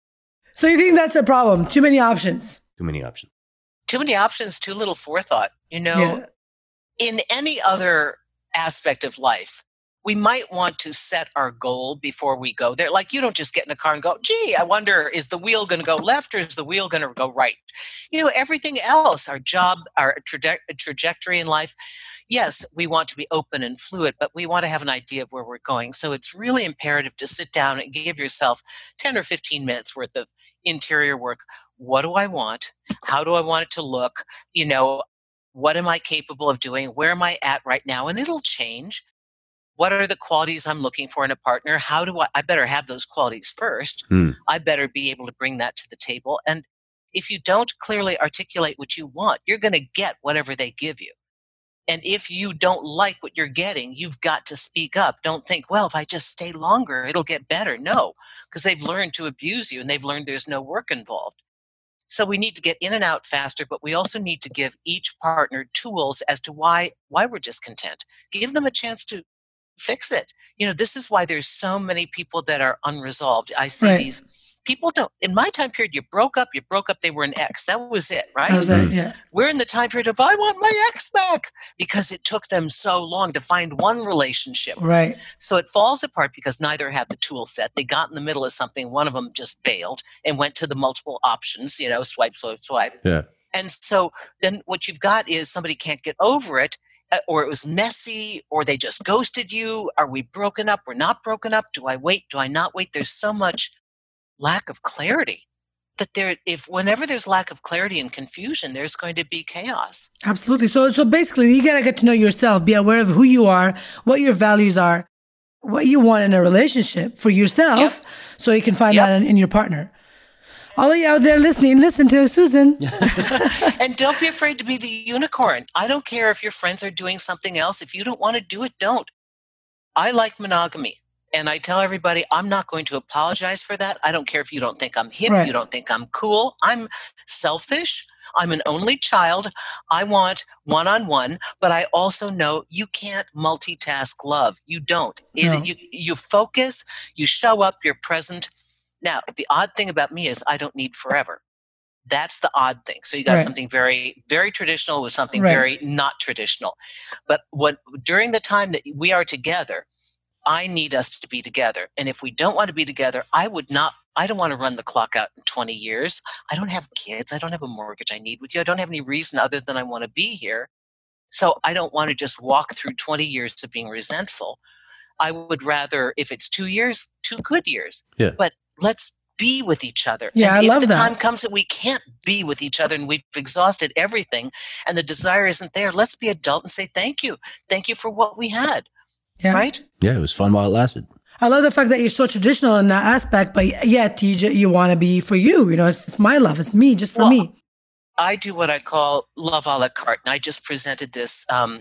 So you think that's a problem? Too many options. Too many options. Too many options, too little forethought. You know, Yeah. in any other aspect of life, we might want to set our goal before we go there. Like, you don't just get in a car and go, gee, I wonder, is the wheel going to go left or is the wheel going to go right? You know, everything else, our job, our traje- trajectory in life, yes, we want to be open and fluid, but we want to have an idea of where we're going. So it's really imperative to sit down and give yourself ten or fifteen minutes worth of interior work. What do I want? How do I want it to look? You know, what am I capable of doing? Where am I at right now? And it'll change. What are the qualities I'm looking for in a partner? How do I, I better have those qualities first. Hmm. I better be able to bring that to the table. And if you don't clearly articulate what you want, you're going to get whatever they give you. And if you don't like what you're getting, you've got to speak up. Don't think, well, if I just stay longer, it'll get better. No, because they've learned to abuse you and they've learned there's no work involved. So we need to get in and out faster, but we also need to give each partner tools as to why why we're discontent. Give them a chance to fix it. You know, this is why there's so many people that are unresolved. I see Right. these people don't. In my time period, you broke up, you broke up, they were an ex. That was it, right? How's that? Yeah. We're in the time period of, I want my ex back, because it took them so long to find one relationship. Right. So it falls apart because neither had the tool set. They got in the middle of something. One of them just bailed and went to the multiple options, you know, swipe, swipe, swipe. Yeah. And so then what you've got is somebody can't get over it, uh, or it was messy, or they just ghosted you. Are we broken up? We're not broken up. Do I wait? Do I not wait? There's so much lack of clarity that there, if whenever there's lack of clarity and confusion, there's going to be chaos. Absolutely. So so basically, you gotta get to know yourself, be aware of who you are, what your values are, what you want in a relationship for yourself, Yep. so you can find Yep. that in, in your partner. All of you out there listening, listen to Susan. And don't be afraid to be the unicorn. I don't care if your friends are doing something else. If you don't want to do it, don't. I like monogamy. And I tell everybody, I'm not going to apologize for that. I don't care if you don't think I'm hip, Right. you don't think I'm cool. I'm selfish. I'm an only child. I want one-on-one, but I also know you can't multitask love. You don't. It, No. you, you focus, you show up, you're present. Now, the odd thing about me is I don't need forever. That's the odd thing. So you got Right. something very, very traditional with something Right. very not traditional. But what during the time that we are together, I need us to be together. And if we don't want to be together, I would not, I don't want to run the clock out in twenty years. I don't have kids. I don't have a mortgage I need with you. I don't have any reason other than I want to be here. So I don't want to just walk through twenty years of being resentful. I would rather, if it's two years, two good years. Yeah. But let's be with each other. Yeah, and I if love the that. time comes that we can't be with each other and we've exhausted everything and the desire isn't there, let's be adult and say thank you. Thank you for what we had. Yeah. Right? Yeah, it was fun while it lasted. I love the fact that you're so traditional in that aspect, but yet you ju- you want to be for you. You know, it's, it's my love. It's me, just for Well, me. I do what I call love a la carte. And I just presented this. Um,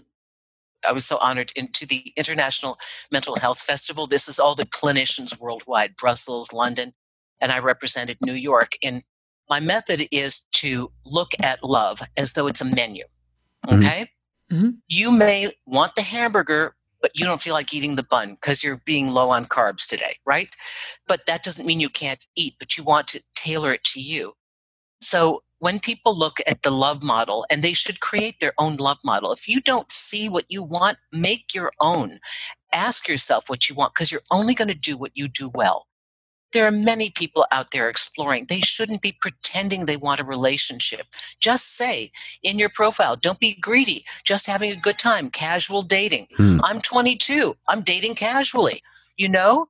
I was so honored into the International Mental Health Festival. This is all the clinicians worldwide, Brussels, London, and I represented New York. And my method is to look at love as though it's a menu. Okay? Mm-hmm. You may want the hamburger, but you don't feel like eating the bun because you're being low on carbs today, right? But that doesn't mean you can't eat, but you want to tailor it to you. So when people look at the love model, and they should create their own love model, if you don't see what you want, make your own. Ask yourself what you want, because you're only going to do what you do well. There are many people out there exploring. They shouldn't be pretending they want a relationship. Just say in your profile, don't be greedy, just having a good time, casual dating. Hmm. I'm twenty-two. I'm dating casually. You know,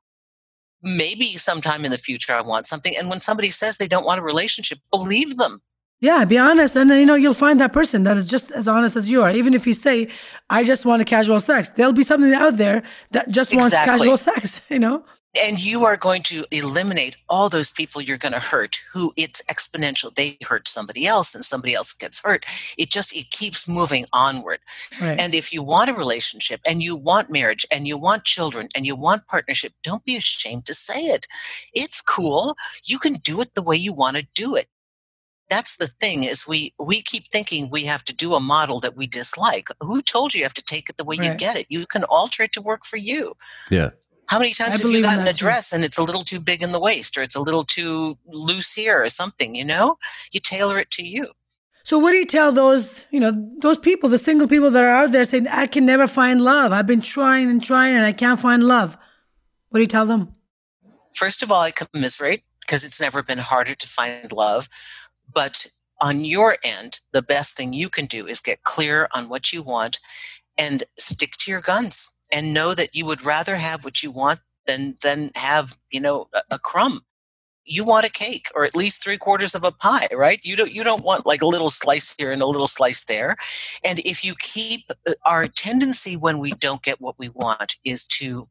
maybe sometime in the future I want something. And when somebody says they don't want a relationship, believe them. Yeah, be honest. And, you know, you'll find that person that is just as honest as you are. Even if you say, I just want a casual sex, there'll be something out there that just wants Exactly. casual sex, you know? And you are going to eliminate all those people you're going to hurt, who it's exponential. They hurt somebody else and somebody else gets hurt. It just, it keeps moving onward. Right. And if you want a relationship and you want marriage and you want children and you want partnership, don't be ashamed to say it. It's cool. You can do it the way you want to do it. That's the thing, is we, we keep thinking we have to do a model that we dislike. Who told you you have to take it the way you Right. get it? You can alter it to work for you. Yeah. How many I times have believe you in gotten that a too. dress and it's a little too big in the waist, or it's a little too loose here or something, you know? You tailor it to you. So what do you tell those, you know, those people, the single people that are out there saying, I can never find love. I've been trying and trying and I can't find love. What do you tell them? First of all, I commiserate, because it's never been harder to find love. But on your end, the best thing you can do is get clear on what you want and stick to your guns, and know that you would rather have what you want than than have, you know, a, a crumb. You want a cake, or at least three quarters of a pie, right? You don't you don't want like a little slice here and a little slice there. And if you keep, our tendency when we don't get what we want is to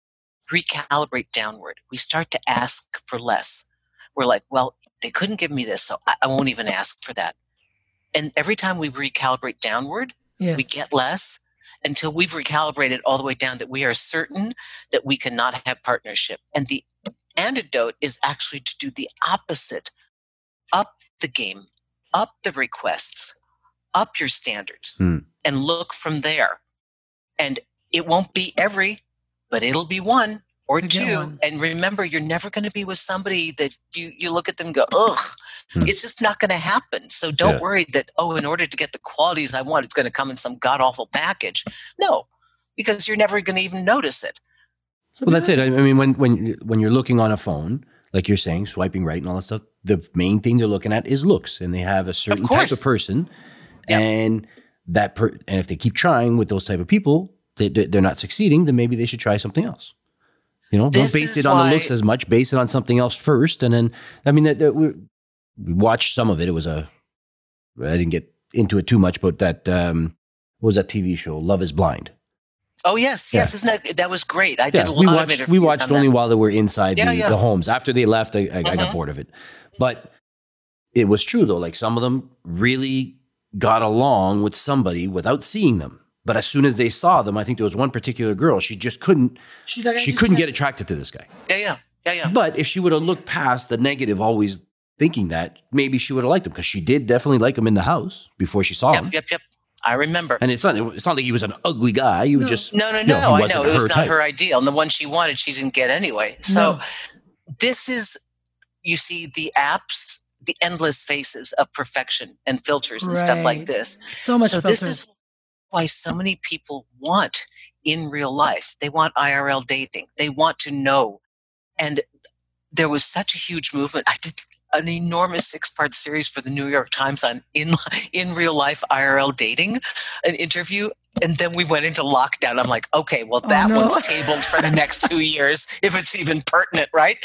recalibrate downward. We start to ask for less. We're like, well, they couldn't give me this, so I, I won't even ask for that. And every time we recalibrate downward, Yes. we get less, until we've recalibrated all the way down that we are certain that we cannot have partnership. And the antidote is actually to do the opposite. Up the game, up the requests, up your standards, Hmm. and look from there. And it won't be every, but it'll be one or You get two. one. And remember, you're never going to be with somebody that you, you look at them and go, ugh, Hmm. it's just not going to happen. So don't Yeah. worry that, oh, in order to get the qualities I want, it's going to come in some god-awful package. No, because you're never going to even notice it. Well, that's it. I, I mean, when when when you're looking on a phone, like you're saying, swiping right and all that stuff, the main thing they're looking at is looks, and they have a certain type course. of person, Yep. and that per- and if they keep trying with those type of people, they, they- they're not succeeding, then maybe they should try something else. You know, This don't base is it on why- the looks as much. Base it on something else first, and then I mean, that, that we, we watched some of it. It was a I didn't get into it too much, but that um, what was that T V show, Love Is Blind. Oh, yes, yes. Isn't that, that was great. I did a lot we of watched. interviews We watched on only that. while they were inside Yeah, the, yeah. the homes. After they left, I, I, I got Mhm. bored of it. But it was true though. Like some of them really got along with somebody without seeing them. But as soon as they saw them, I think there was one particular girl. She just couldn't. She's like, I She just couldn't can't- get attracted to this guy. Yeah, yeah, yeah, yeah. But if she would have looked past the negative, always thinking that, maybe she would have liked him, because she did definitely like him in the house before she saw him. Yep, yep, yep. I remember. And it's not. It's not like he was an ugly guy. He was No. just No, no, you no. he I wasn't know. It was her not type. her ideal. And the one she wanted, she didn't get anyway. So No. this is, you see, the apps, the endless faces of perfection and filters and stuff like Right. this. So much So filters. this is why so many people want in real life. They want I R L dating. They want to know. And there was such a huge movement. I did an enormous six-part series for the New York Times on in in real life I R L dating, an interview. And then we went into lockdown. I'm like, okay, well, that oh, no. one's tabled for the next two years, if it's even pertinent, right?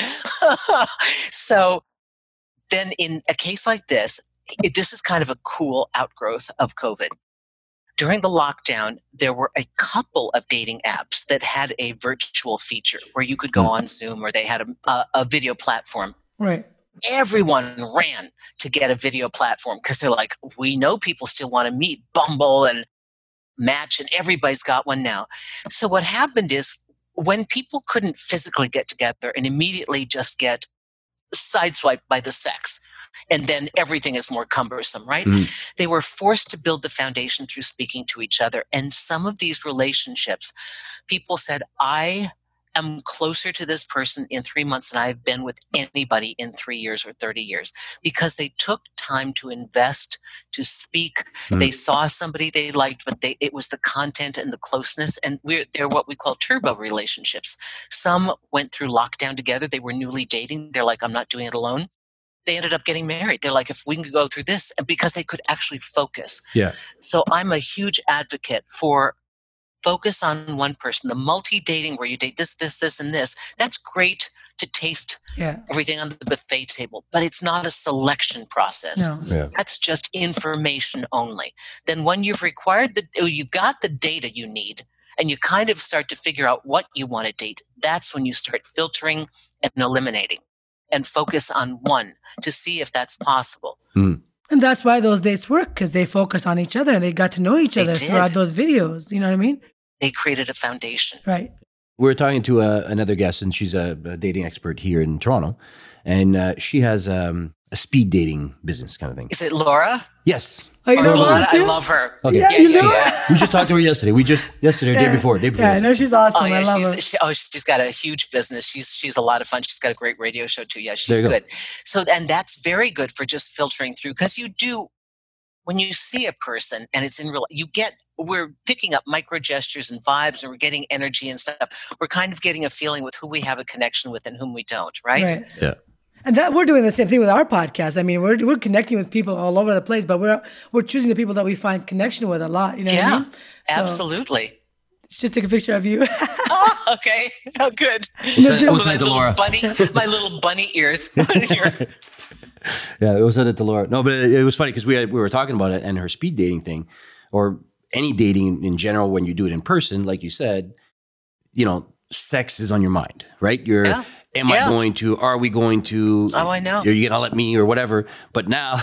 So then in a case like this, it, this is kind of a cool outgrowth of COVID. During the lockdown, there were a couple of dating apps that had a virtual feature where you could go on Zoom, or they had a, a, a video platform. Right. Everyone ran to get a video platform because they're like, we know people still want to meet. Bumble and Match, and everybody's got one now. So what happened is when people couldn't physically get together and immediately just get sideswiped by the sex, and then everything is more cumbersome, right? Mm. They were forced to build the foundation through speaking to each other. And some of these relationships, people said, I am closer to this person in three months than I've been with anybody in three years or thirty years, because they took time to invest, to speak. Mm. They saw somebody they liked, but they, it was the content and the closeness. And we're, they're what we call turbo relationships. Some went through lockdown together. They were newly dating. They're like, I'm not doing it alone. They ended up getting married. They're like, if we can go through this, because they could actually focus. Yeah. So I'm a huge advocate for focus on one person. The multi-dating where you date this, this, this, and this, that's great to taste yeah. everything on the buffet table, but it's not a selection process. No. Yeah. That's just information only. Then when you've required the, you've got the data you need, and you kind of start to figure out what you want to date, that's when you start filtering and eliminating and focus on one to see if that's possible. Mm. And that's why those dates work, because they focus on each other and they got to know each They other did. throughout those videos. You know what I mean? They created a foundation. Right. We were talking to uh, another guest, and she's a, a dating expert here in Toronto, and uh, she has um, a speed dating business kind of thing. Is it Laura? Yes. Oh, you Oh, know Laura, Laura I too? love her. Okay. Yeah, Yeah, you yeah, know yeah. her? We just talked to her yesterday. We just yesterday, Yeah. day before, day before. Yeah, I know she's awesome. Oh, yeah, I love her. she's, she, oh, she's got a huge business. She's she's a lot of fun. She's got a great radio show too. Yeah, There she's you go. good. So, and that's very good for just filtering through, because you do, when you see a person and it's in real, you get, we're picking up micro gestures and vibes, and we're getting energy and stuff. We're kind of getting a feeling with who we have a connection with and whom we don't, right? Right. Yeah. And that we're doing the same thing with our podcast. I mean, we're we're connecting with people all over the place, but we're we're choosing the people that we find connection with a lot. You know Yeah, what I mean? So, absolutely. just take a picture of you. Oh, okay. Oh, good. We'll send, we'll my, send it to little Laura. bunny, my little bunny ears. Yeah, it was it to Laura. No, but it, it was funny because we had, we were talking about it, and her speed dating thing, or any dating in general, when you do it in person, like you said, you know, sex is on your mind, right? You're, Yeah. am Yeah. I going to? Are we going to? Oh, I know. Are you gonna let me or whatever? But now,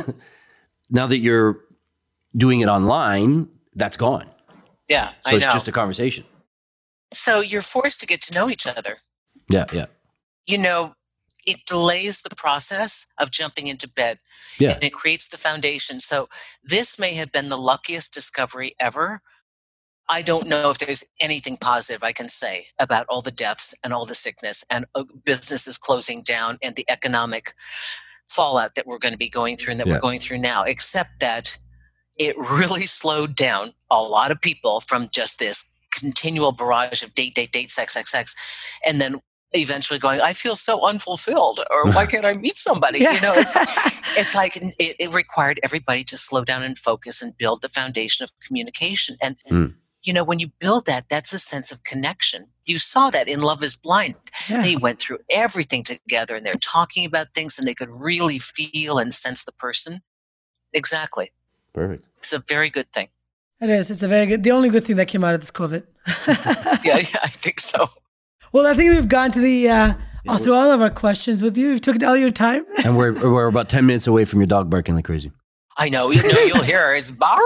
now that you're doing it online, that's gone. Yeah, So I it's know. just a conversation. So you're forced to get to know each other. Yeah, yeah, You know, it delays the process of jumping into bed. yeah. And it creates the foundation. So this may have been the luckiest discovery ever. I don't know if there's anything positive I can say about all the deaths and all the sickness and uh, businesses closing down and the economic fallout that we're going to be going through and that Yeah. we're going through now, except that it really slowed down a lot of people from just this continual barrage of date, date, date, sex, sex, sex, and then eventually going, I feel so unfulfilled, or why can't I meet somebody? Yeah. You know, it's, it's like it, it required everybody to slow down and focus and build the foundation of communication. And, Mm. you know, when you build that, that's a sense of connection. You saw that in Love is Blind. Yeah. They went through everything together and they're talking about things and they could really feel and sense the person. Exactly. Perfect. It's a very good thing. It is. It's a very good. The only good thing that came out of this COVID. Yeah, yeah, I think so. Well, I think we've gone to the uh, all through all of our questions with you. We've taken all your time. And we're we're about ten minutes away from your dog barking like crazy. I know. You know, you'll hear her. It's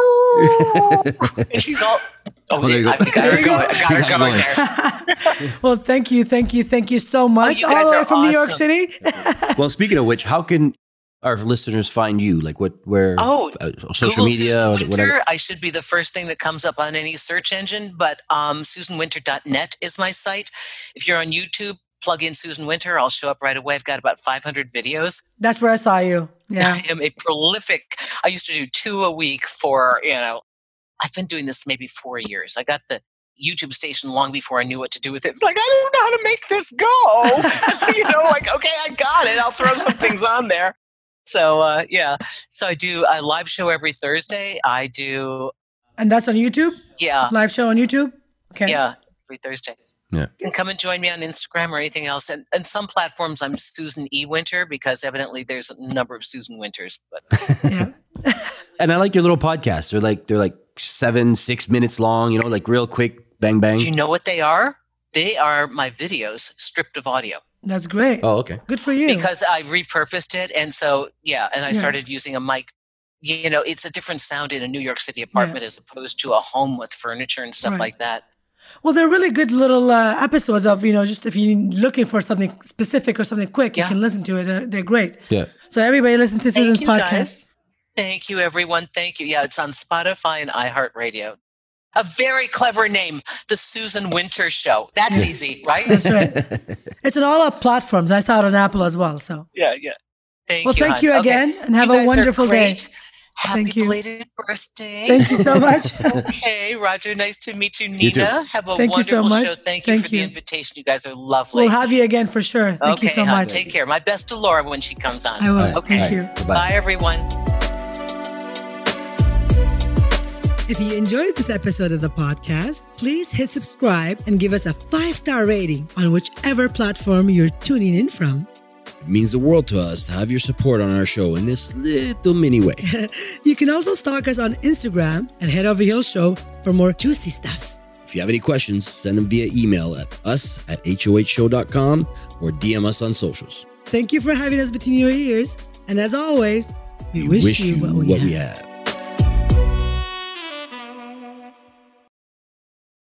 bow. And she's all. Oh, Oh, there you go. I got her going. I got her You got going it there. Well, thank you, thank you, thank you so much. you guys all the way are from New York awesome. City. Well, speaking of which, how can our listeners find you? Like what, where, Oh, uh, social Google media, Susan or Winter. whatever? I should be the first thing that comes up on any search engine, but um, susan winter dot net is my site. If you're on YouTube, plug in Susan Winter. I'll show up right away. I've got about five hundred videos. That's where I saw you. Yeah. I am a prolific. I used to do two a week for, you know, I've been doing this maybe four years. I got the YouTube station long before I knew what to do with it. It's like, I don't know how to make this go. You know, like, okay, I got it. I'll throw some things on there. So, uh, yeah. So I do a live show every Thursday. I do And that's on YouTube? Yeah. Live show on YouTube? Okay. Yeah. Every Thursday. Yeah. You can come and join me on Instagram or anything else. And, and some platforms, I'm Susan E. Winter, because evidently there's a number of Susan Winters. But Yeah. And I like your little podcasts. They're like they're like seven, six minutes long, you know, like real quick, bang, bang. do you know what they are? They are my videos stripped of audio. That's great. Oh, okay. Good for you. Because I repurposed it. And so, yeah, and I Yeah. started using a mic. You know, it's a different sound in a New York City apartment as opposed to a home with furniture and stuff Right. like that. Well, they're really good little uh, episodes of, you know, just if you're looking for something specific or something quick, Yeah. you can listen to it. They're, they're great. Yeah. So everybody listen to Susan's Thank you, podcast. guys. Thank you, everyone. Thank you. Yeah, it's on Spotify and iHeartRadio. A very clever name, The Susan Winter Show. That's easy, right? That's right. It's on all our platforms. I saw it on Apple as well. So, Yeah, yeah. Thank well, you. thank hon. you Okay. again and have You a guys are wonderful day. great. Happy Thank you. belated birthday. Thank you so much. Okay, Roger, nice to meet you. You too. Nina, have a Thank you so wonderful much. show. Thank you Thank for the you. invitation. You guys are lovely. We'll have you again for sure. Thank okay, you so hon, much. take care. My best to Laura when she comes on. I will. All right. Okay. Thank All you. right. Bye-bye. Bye, everyone. If you enjoyed this episode of the podcast, please hit subscribe and give us a five-star rating on whichever platform you're tuning in from. It means the world to us to have your support on our show in this little mini way. You can also stalk us on Instagram at Head Over Heels Show for more juicy stuff. If you have any questions, send them via email at us at H O H show dot com or D M us on socials. Thank you for having us between your ears. And as always, we, wish, you what we have. we have.